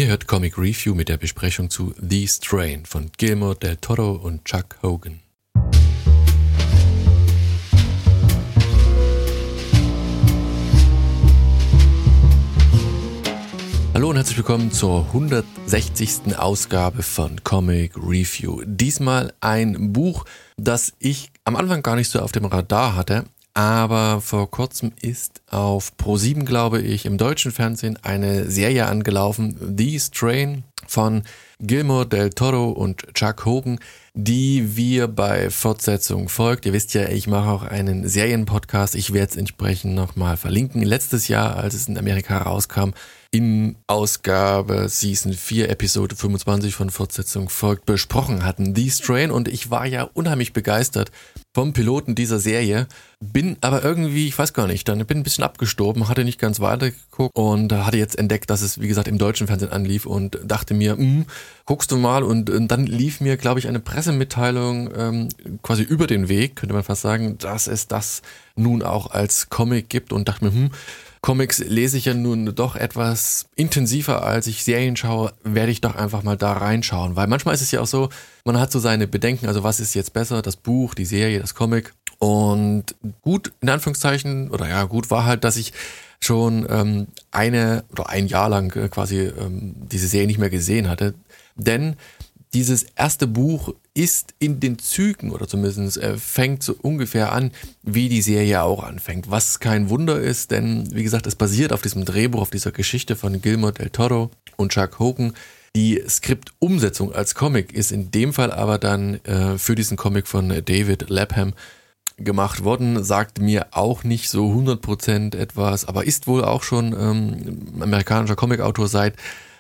Ihr hört Comic Review mit der Besprechung zu The Strain von Guillermo del Toro und Chuck Hogan. Hallo und herzlich willkommen zur 160. Ausgabe von Comic Review. Diesmal ein Buch, das ich am Anfang gar nicht so auf dem Radar hatte, aber vor kurzem ist auf Pro7, glaube ich, im deutschen Fernsehen eine Serie angelaufen, The Strain von Guillermo del Toro und Chuck Hogan, die wir bei Fortsetzung folgt. Ihr wisst ja, ich mache auch einen Serienpodcast. Ich werde es entsprechend nochmal verlinken. Letztes Jahr, als es in Amerika rauskam, in Ausgabe Season 4, Episode 25 von Fortsetzung folgt, besprochen hatten, The Strain. Und ich war ja unheimlich begeistert vom Piloten dieser Serie. Bin aber irgendwie, ich weiß gar nicht, dann bin ein bisschen abgestorben, hatte nicht ganz weitergeguckt und hatte jetzt entdeckt, dass es, wie gesagt, im deutschen Fernsehen anlief und dachte mir, guckst du mal, und dann lief mir, glaube ich, eine Pressemitteilung quasi über den Weg, könnte man fast sagen, dass es das nun auch als Comic gibt, und dachte mir, Comics lese ich ja nun doch etwas intensiver, als ich Serien schaue, werde ich doch einfach mal da reinschauen, weil manchmal ist es ja auch so, man hat so seine Bedenken, also was ist jetzt besser, das Buch, die Serie, das Comic, und gut, in Anführungszeichen, oder ja, gut war halt, dass ich schon ein Jahr lang quasi diese Serie nicht mehr gesehen hatte, denn dieses erste Buch ist in den Zügen, oder zumindest fängt so ungefähr an, wie die Serie auch anfängt. Was kein Wunder ist, denn wie gesagt, es basiert auf diesem Drehbuch, auf dieser Geschichte von Guillermo del Toro und Chuck Hogan. Die Skriptumsetzung als Comic ist in dem Fall aber dann für diesen Comic von David Lapham gemacht worden. Sagt mir auch nicht so 100% etwas, aber ist wohl auch schon amerikanischer Comicautor seit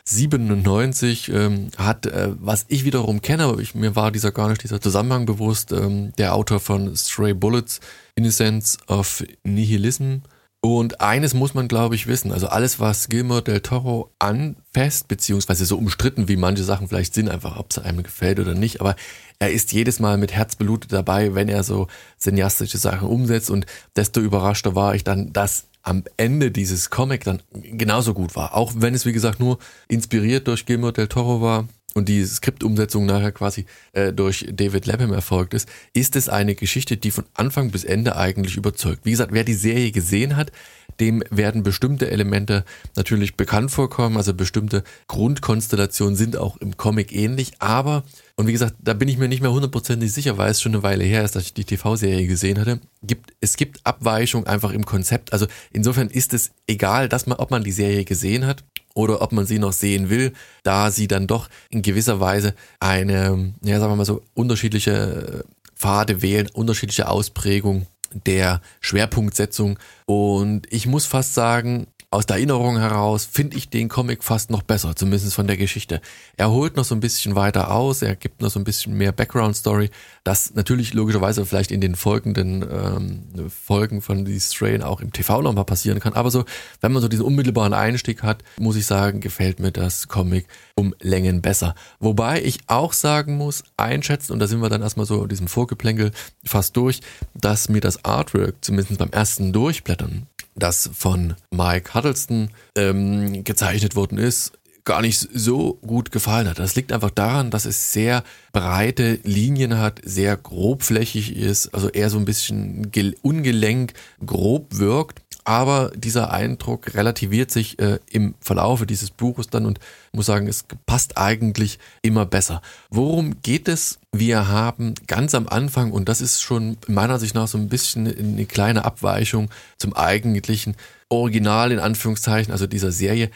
97, hat, was ich wiederum kenne, aber mir war dieser Zusammenhang bewusst, der Autor von Stray Bullets, Innocence of Nihilism. Und eines muss man, glaube ich, wissen, also alles, was Guillermo del Toro anfasst, beziehungsweise so umstritten, wie manche Sachen vielleicht sind, einfach ob es einem gefällt oder nicht, aber er ist jedes Mal mit Herzblut dabei, wenn er so cineastische Sachen umsetzt, und desto überraschter war ich dann, dass am Ende dieses Comic dann genauso gut war. Auch wenn es, wie gesagt, nur inspiriert durch Guillermo del Toro war und die Skriptumsetzung nachher quasi durch David Lapham erfolgt ist es eine Geschichte, die von Anfang bis Ende eigentlich überzeugt. Wie gesagt, wer die Serie gesehen hat, dem werden bestimmte Elemente natürlich bekannt vorkommen, also bestimmte Grundkonstellationen sind auch im Comic ähnlich, aber, und wie gesagt, da bin ich mir nicht mehr 100% sicher, weil es schon eine Weile her ist, dass ich die TV-Serie gesehen hatte, es gibt Abweichungen einfach im Konzept, also insofern ist es egal, ob man die Serie gesehen hat oder ob man sie noch sehen will, da sie dann doch in gewisser Weise eine, ja, sagen wir mal so, unterschiedliche Pfade wählen, unterschiedliche Ausprägungen der Schwerpunktsetzung, und ich muss fast sagen, aus der Erinnerung heraus finde ich den Comic fast noch besser, zumindest von der Geschichte. Er holt noch so ein bisschen weiter aus, er gibt noch so ein bisschen mehr Background-Story, das natürlich logischerweise vielleicht in den folgenden Folgen von The Strain auch im TV nochmal passieren kann, aber so, wenn man so diesen unmittelbaren Einstieg hat, muss ich sagen, gefällt mir das Comic um Längen besser. Wobei ich auch sagen muss, einschätzen, und da sind wir dann erstmal so in diesem Vorgeplänkel fast durch, dass mir das Artwork, zumindest beim ersten Durchblättern, das von Mike Huddleston gezeichnet worden ist, gar nicht so gut gefallen hat. Das liegt einfach daran, dass es sehr breite Linien hat, sehr grobflächig ist, also eher so ein bisschen ungelenk, grob wirkt. Aber dieser Eindruck relativiert sich im Verlaufe dieses Buches dann, und ich muss sagen, es passt eigentlich immer besser. Worum geht es? Wir haben ganz am Anfang, und das ist schon meiner Sicht nach so ein bisschen eine kleine Abweichung zum eigentlichen Original in Anführungszeichen, also dieser Serie,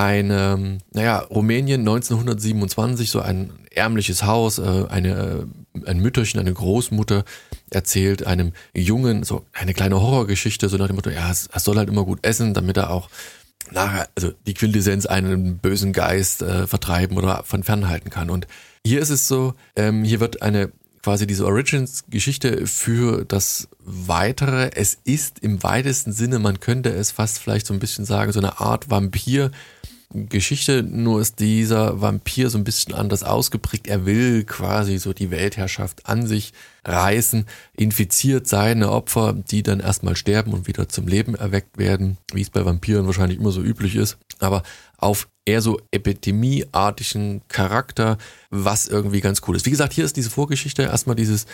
Rumänien 1927, so ein ärmliches Haus, ein Mütterchen, eine Großmutter erzählt einem Jungen so eine kleine Horrorgeschichte, so nach dem Motto, ja, er soll halt immer gut essen, damit er auch nachher, also die Quintessenz, einen bösen Geist vertreiben oder von fernhalten kann. Und hier ist es so, hier wird quasi diese Origins-Geschichte für das Weitere. Es ist im weitesten Sinne, man könnte es fast vielleicht so ein bisschen sagen, so eine Art Vampir, Geschichte, nur ist dieser Vampir so ein bisschen anders ausgeprägt. Er will quasi so die Weltherrschaft an sich reißen, infiziert seine Opfer, die dann erstmal sterben und wieder zum Leben erweckt werden, wie es bei Vampiren wahrscheinlich immer so üblich ist, aber auf eher so epidemieartigen Charakter, was irgendwie ganz cool ist. Wie gesagt, hier ist diese Vorgeschichte erstmal diese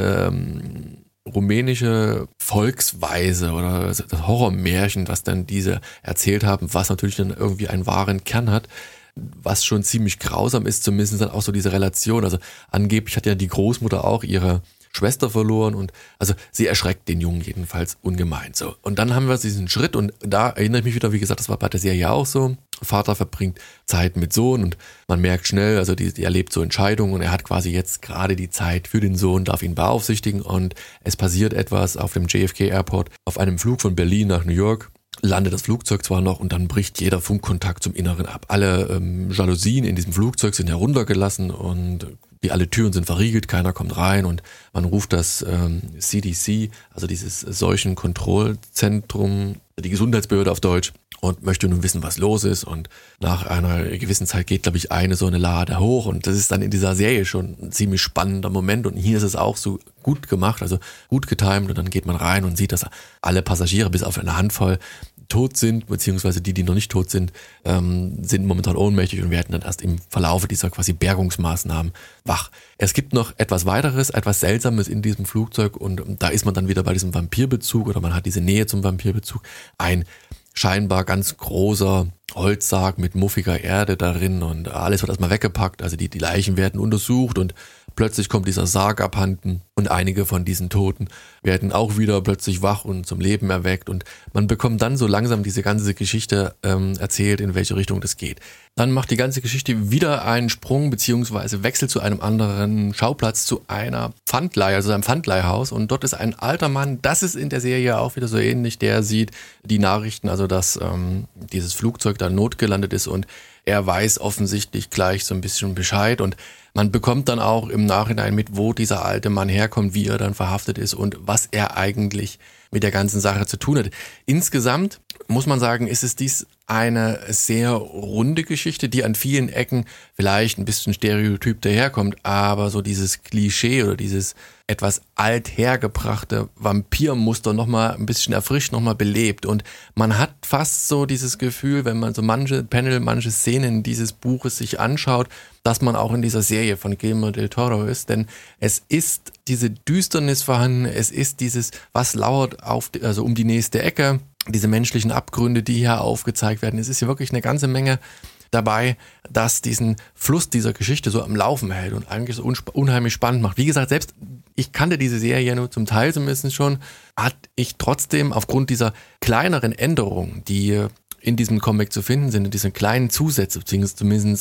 rumänische Volksweise oder das Horrormärchen, was dann diese erzählt haben, was natürlich dann irgendwie einen wahren Kern hat, was schon ziemlich grausam ist, zumindest dann auch so diese Relation. Also angeblich hat ja die Großmutter auch ihre Schwester verloren und also sie erschreckt den Jungen jedenfalls ungemein. So. Und dann haben wir diesen Schritt und da erinnere ich mich wieder, wie gesagt, das war bei der Serie auch so. Vater verbringt Zeit mit Sohn und man merkt schnell, also die erlebt so Entscheidungen und er hat quasi jetzt gerade die Zeit für den Sohn, darf ihn beaufsichtigen und es passiert etwas auf dem JFK Airport. Auf einem Flug von Berlin nach New York landet das Flugzeug zwar noch und dann bricht jeder Funkkontakt zum Inneren ab. Alle Jalousien in diesem Flugzeug sind heruntergelassen und alle Türen sind verriegelt, keiner kommt rein und man ruft das CDC, also dieses Seuchenkontrollzentrum, die Gesundheitsbehörde auf Deutsch, und möchte nun wissen, was los ist. Und nach einer gewissen Zeit geht, glaube ich, so eine Lade hoch und das ist dann in dieser Serie schon ein ziemlich spannender Moment und hier ist es auch so gut gemacht, also gut getimt und dann geht man rein und sieht, dass alle Passagiere bis auf eine Handvoll tot sind, beziehungsweise die noch nicht tot sind, sind momentan ohnmächtig und werden dann erst im Verlaufe dieser quasi Bergungsmaßnahmen wach. Es gibt noch etwas weiteres, etwas Seltsames in diesem Flugzeug und da ist man dann wieder bei diesem Vampirbezug oder man hat diese Nähe zum Vampirbezug. Ein scheinbar ganz großer Holzsarg mit muffiger Erde darin und alles wird erstmal weggepackt, also die Leichen werden untersucht und plötzlich kommt dieser Sarg abhanden und einige von diesen Toten werden auch wieder plötzlich wach und zum Leben erweckt und man bekommt dann so langsam diese ganze Geschichte erzählt, in welche Richtung das geht. Dann macht die ganze Geschichte wieder einen Sprung beziehungsweise wechselt zu einem anderen Schauplatz, zu einer Pfandleihe, also einem Pfandleihhaus und dort ist ein alter Mann, das ist in der Serie auch wieder so ähnlich, der sieht die Nachrichten, also dass dieses Flugzeug da notgelandet ist und er weiß offensichtlich gleich so ein bisschen Bescheid und man bekommt dann auch im Nachhinein mit, wo dieser alte Mann herkommt, wie er dann verhaftet ist und was er eigentlich mit der ganzen Sache zu tun hat. Insgesamt muss man sagen, ist es dies eine sehr runde Geschichte, die an vielen Ecken vielleicht ein bisschen stereotyp daherkommt, aber so dieses Klischee oder dieses etwas althergebrachte Vampirmuster nochmal ein bisschen erfrischt, nochmal belebt und man hat fast so dieses Gefühl, wenn man so manche Szenen dieses Buches sich anschaut, dass man auch in dieser Serie von Guillermo del Toro ist, denn es ist diese Düsternis vorhanden, es ist dieses, was lauert also um die nächste Ecke, diese menschlichen Abgründe, die hier aufgezeigt werden. Es ist hier wirklich eine ganze Menge dabei, dass diesen Fluss dieser Geschichte so am Laufen hält und eigentlich so unheimlich spannend macht. Wie gesagt, selbst ich kannte diese Serie nur zum Teil zumindest schon, hat ich trotzdem aufgrund dieser kleineren Änderungen, die in diesem Comic zu finden sind, in diesen kleinen Zusätze, beziehungsweise zumindest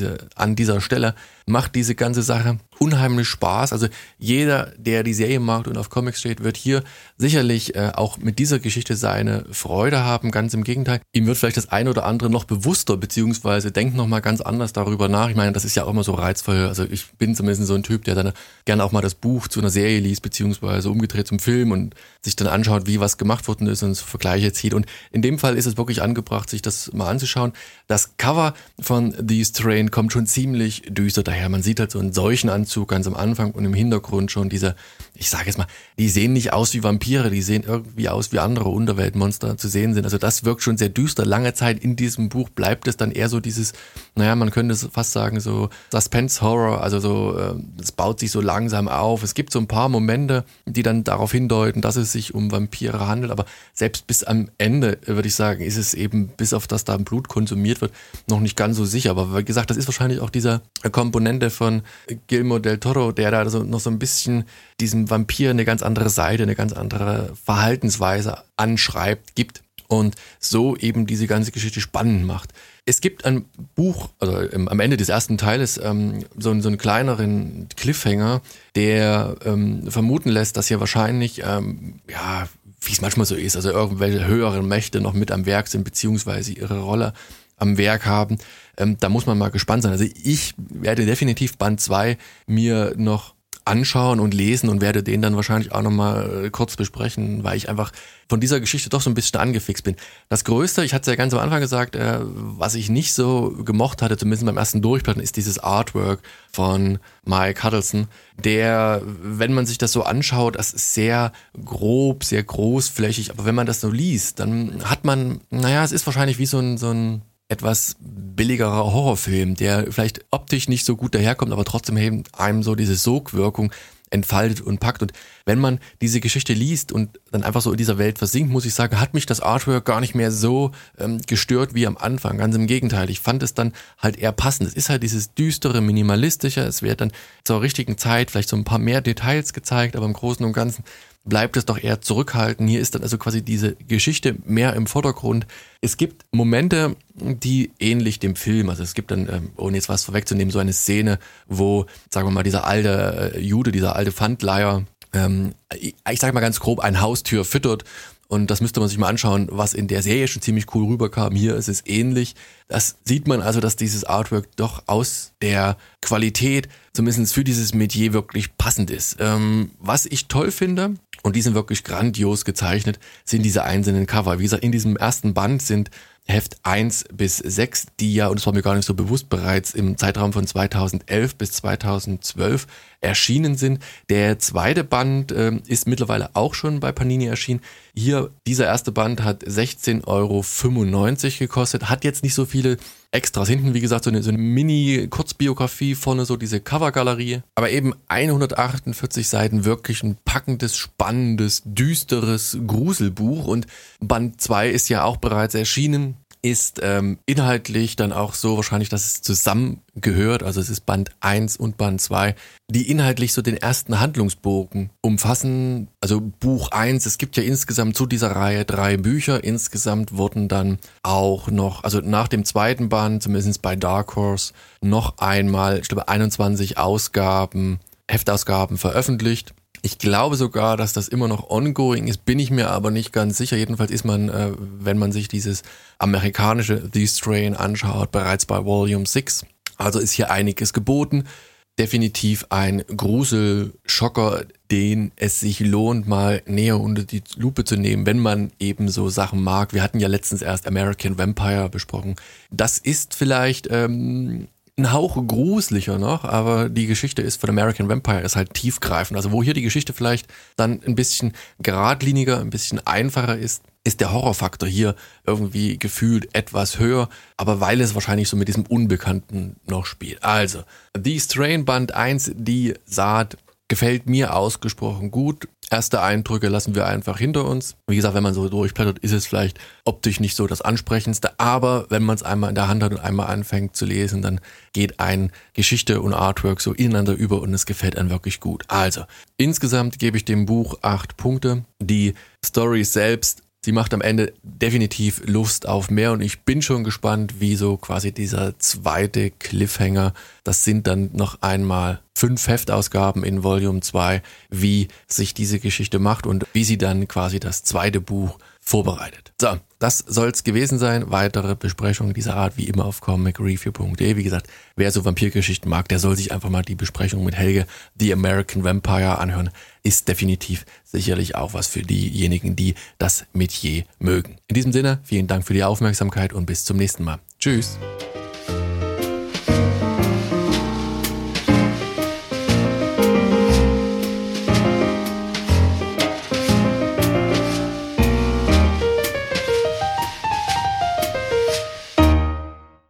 an dieser Stelle, macht diese ganze Sache unheimlich Spaß. Also jeder, der die Serie mag und auf Comics steht, wird hier sicherlich auch mit dieser Geschichte seine Freude haben. Ganz im Gegenteil, ihm wird vielleicht das eine oder andere noch bewusster, beziehungsweise denkt nochmal ganz anders darüber nach. Ich meine, das ist ja auch immer so reizvoll. Also ich bin zumindest so ein Typ, der dann gerne auch mal das Buch zu einer Serie liest, beziehungsweise umgedreht zum Film und sich dann anschaut, wie was gemacht worden ist und Vergleiche zieht. Und in dem Fall ist es wirklich angebracht, sich das mal anzuschauen. Das Cover von These Train kommt schon ziemlich düster daher. Man sieht halt so einen Seuchenanzug ganz am Anfang und im Hintergrund schon diese, ich sage jetzt mal, die sehen nicht aus wie Vampire, die sehen irgendwie aus wie andere Unterweltmonster zu sehen sind. Also das wirkt schon sehr düster. Lange Zeit in diesem Buch bleibt es dann eher so dieses, naja, man könnte fast sagen so Suspense-Horror, also so, es baut sich so langsam auf. Es gibt so ein paar Momente, die dann darauf hindeuten, dass es sich um Vampire handelt, aber selbst bis am Ende, würde ich sagen, ist es eben, bis auf das da Blut konsumiert wird, noch nicht ganz so sicher. Aber wie gesagt, das ist wahrscheinlich auch dieser Komponente von Guillermo del Toro, der da so noch so ein bisschen diesem Vampir eine ganz andere Seite, eine ganz andere Verhaltensweise anschreibt, gibt und so eben diese ganze Geschichte spannend macht. Es gibt ein Buch, also am Ende des ersten Teiles, so einen kleineren Cliffhanger, der vermuten lässt, dass hier wahrscheinlich, wie es manchmal so ist, also irgendwelche höheren Mächte noch mit am Werk sind, beziehungsweise ihre Rolle am Werk haben. Da muss man mal gespannt sein. Also ich werde definitiv Band 2 mir noch anschauen und lesen und werde den dann wahrscheinlich auch nochmal kurz besprechen, weil ich einfach von dieser Geschichte doch so ein bisschen angefixt bin. Das Größte, ich hatte es ja ganz am Anfang gesagt, was ich nicht so gemocht hatte, zumindest beim ersten Durchblättern, ist dieses Artwork von Mike Huddleston, der, wenn man sich das so anschaut, das ist sehr grob, sehr großflächig, aber wenn man das so liest, dann hat man, es ist wahrscheinlich wie so ein etwas billigerer Horrorfilm, der vielleicht optisch nicht so gut daherkommt, aber trotzdem eben einem so diese Sogwirkung entfaltet und packt. Und wenn man diese Geschichte liest und dann einfach so in dieser Welt versinkt, muss ich sagen, hat mich das Artwork gar nicht mehr so gestört wie am Anfang. Ganz im Gegenteil, ich fand es dann halt eher passend. Es ist halt dieses düstere, minimalistische, es wird dann zur richtigen Zeit vielleicht so ein paar mehr Details gezeigt, aber im Großen und Ganzen bleibt es doch eher zurückhaltend. Hier ist dann also quasi diese Geschichte mehr im Vordergrund. Es gibt Momente, die ähnlich dem Film, also es gibt dann, ohne jetzt was vorwegzunehmen, so eine Szene, wo, sagen wir mal, dieser alte Jude, dieser alte Pfandleiher, ich sage mal ganz grob, ein Haustür füttert. Und das müsste man sich mal anschauen, was in der Serie schon ziemlich cool rüberkam. Hier ist es ähnlich. Das sieht man also, dass dieses Artwork doch aus der Qualität, zumindest für dieses Metier, wirklich passend ist. Was ich toll finde, und die sind wirklich grandios gezeichnet, sind diese einzelnen Cover. Wie gesagt, in diesem ersten Band sind Heft 1 bis 6, die ja, und das war mir gar nicht so bewusst, bereits im Zeitraum von 2011 bis 2012 erschienen sind. Der zweite Band ist mittlerweile auch schon bei Panini erschienen. Hier, dieser erste Band hat 16,95 € gekostet, hat jetzt nicht so viele Extras. Hinten, wie gesagt, so eine Mini-Kurzbiografie, vorne so diese Covergalerie. Aber eben 148 Seiten, wirklich ein packendes, spannendes, düsteres Gruselbuch. Und Band 2 ist ja auch bereits erschienen. Ist inhaltlich dann auch so wahrscheinlich, dass es zusammengehört, also es ist Band 1 und Band 2, die inhaltlich so den ersten Handlungsbogen umfassen. Also Buch 1, es gibt ja insgesamt zu dieser Reihe 3 Bücher, insgesamt wurden dann auch noch, also nach dem zweiten Band, zumindest bei Dark Horse, noch einmal, ich glaube 21 Heftausgaben veröffentlicht. Ich glaube sogar, dass das immer noch ongoing ist, bin ich mir aber nicht ganz sicher. Jedenfalls ist man, wenn man sich dieses amerikanische The Strain anschaut, bereits bei Volume 6. Also ist hier einiges geboten. Definitiv ein Gruselschocker, den es sich lohnt, mal näher unter die Lupe zu nehmen, wenn man eben so Sachen mag. Wir hatten ja letztens erst American Vampire besprochen. Das ist vielleicht ein Hauch gruseliger noch, aber die Geschichte ist von American Vampire ist halt tiefgreifend. Also wo hier die Geschichte vielleicht dann ein bisschen geradliniger, ein bisschen einfacher ist der Horrorfaktor hier irgendwie gefühlt etwas höher, aber weil es wahrscheinlich so mit diesem Unbekannten noch spielt. Also, The Strain Band 1, die Saat, gefällt mir ausgesprochen gut. Erste Eindrücke lassen wir einfach hinter uns. Wie gesagt, wenn man so durchblättert, ist es vielleicht optisch nicht so das Ansprechendste, aber wenn man es einmal in der Hand hat und einmal anfängt zu lesen, dann geht ein Geschichte und Artwork so ineinander über und es gefällt einem wirklich gut. Also, insgesamt gebe ich dem Buch 8 Punkte. Die Story selbst, sie macht am Ende definitiv Lust auf mehr und ich bin schon gespannt, wie so quasi dieser zweite Cliffhanger, das sind dann noch einmal 5 Heftausgaben in Volume 2, wie sich diese Geschichte macht und wie sie dann quasi das zweite Buch vorbereitet. So, das soll's gewesen sein. Weitere Besprechungen dieser Art wie immer auf comicreview.de. Wie gesagt, wer so Vampirgeschichten mag, der soll sich einfach mal die Besprechung mit Helge, The American Vampire, anhören. Ist definitiv sicherlich auch was für diejenigen, die das Metier mögen. In diesem Sinne, vielen Dank für die Aufmerksamkeit und bis zum nächsten Mal. Tschüss!